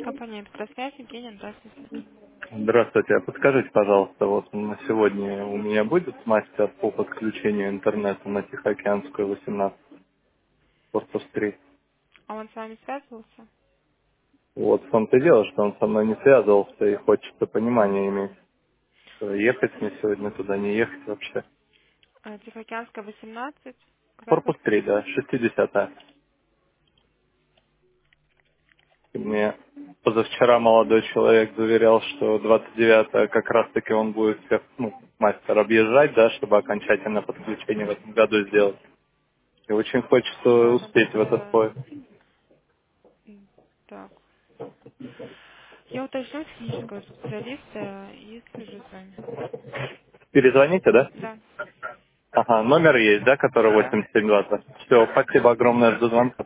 Компания «Электросвязь», Евгения, здравствуйте. Здравствуйте. А подскажите, пожалуйста, вот на сегодня у меня будет мастер по подключению интернета на Тихоокеанскую 18, корпус 3. А он с вами связывался? Вот в том-то и дело, что он со мной не связывался и хочется понимание иметь. Ехать мне сегодня туда, не ехать вообще. Тихоокеанская, 18. Какая Корпус квартира? 3, да, 60. И мне позавчера молодой человек заверял, что 29 как раз-таки он будет всех, мастер объезжать, да, чтобы окончательно подключение в этом году сделать. И очень хочется Ладно, успеть в этот тогда... поезд. Так. Я уточню технического специалиста и свяжусь с вами. Перезвоните, да? Да, Ага, номер есть, да, который да. 872. Все, спасибо огромное, жду звонка.